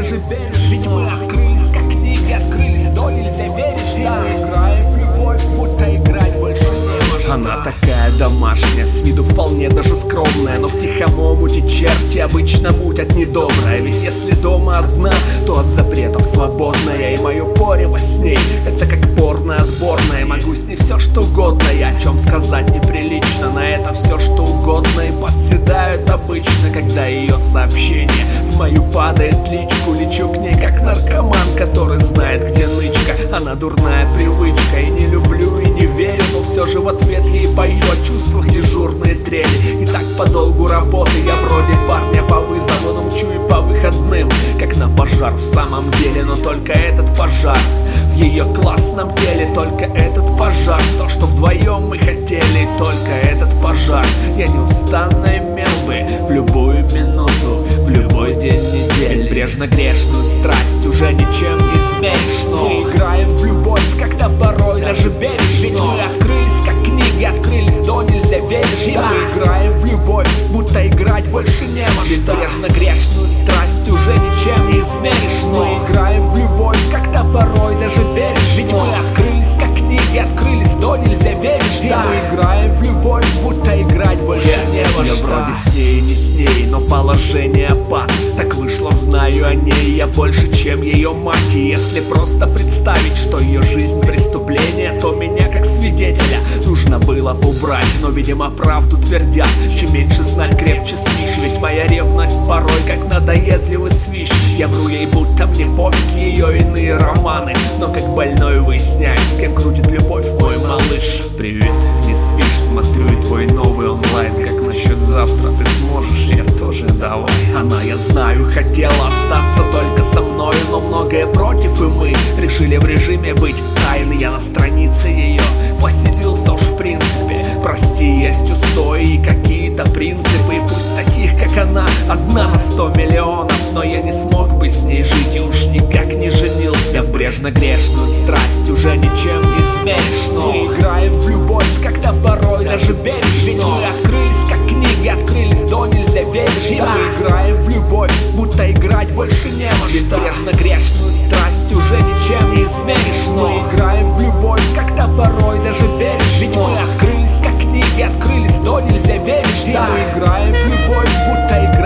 даже берешь. Ведь мы открылись, как книги открылись, до нельзя веришь. Да, мы играем в любовь, будто играть больше не во что. Она такая домашняя, с виду вполне даже скромная, но в тихом омуте черти обычно мутят недоброе. Ведь если дома одна, то от запретов свободная. И мое порево с ней — это как порно отборное. Могу с ней все что угодно, и о чем сказать неприлично. На это все что угодно и подседают обычно, когда ее сообщение в мою падает личку. Лечу к ней как наркоман, который знает, где нычка. Она дурная привычка, и не люблю, и не верю, но все же в ответ ей пою о чувствах дежурные трели. И так по долгу работы я вроде парня по вызову, но мчу и по выходным, как на пожар в самом деле. Но только этот пожар в ее классном теле, только этот пожар, то, что вдвоем мы хотели, только этот пожар я неустанно имел бы в любую минуту, в любой день недели. Безбрежно грешную страсть уже ничем не измеришь, но мы играем в любовь, когда порой даже берешь. Ведь мы открылись, как книги открылись, до нельзя веришь. Да, мы играем в любовь, будто играть больше не во что. Безбрежно грешную страсть уже ничем не измеришь, но мы играем в любовь, когда порой даже берешь. Ведь мы открылись, как книги открылись, до нельзя веришь. Да, мы играем в любовь, будто играть больше не во что. Я вроде с ней, не с ней, но положение пад. Так вышло, знаю о ней я больше, чем ее мать. И если просто представить, что ее жизнь преступление, то меня как свидетеля нужно было бы убрать. Но, видимо, правду твердят: чем меньше знать, крепче спишь. Ведь моя ревность порой как надоедливый свищ. Я вру ей, будто мне пофиг ее иные романы, но как больной выясняю, с кем крутит любовь мой малыш. Привет, не спишь, смотрю и твой новый онлайн. Как насчет завтра, ты сможешь? Я тоже, давай. Она, я знаю, хотела остаться только со мной, но многое против, и мы решили в режиме быть тайны. Я на странице ее поселился уж в принципе. Прости, есть устои и какие-то принципы, и пусть таких, как она, одна на 100 миллионов. Но я не смог бы с ней жить и уж никак не женился. Безбрежно грешную страсть уже ничем не измеришь, но мы играем в любовь, когда порой даже берешь. Ведь мы открылись, как книги открылись, до нельзя веришь. Да, мы играем в любовь, будто играть больше не во что. Безбрежно грешную страсть уже ничем не измеришь, но мы играем в любовь, когда порой даже берешь. Ведь мы открылись, как книги открылись, до нельзя веришь. Да, мы играем в любовь, будто играть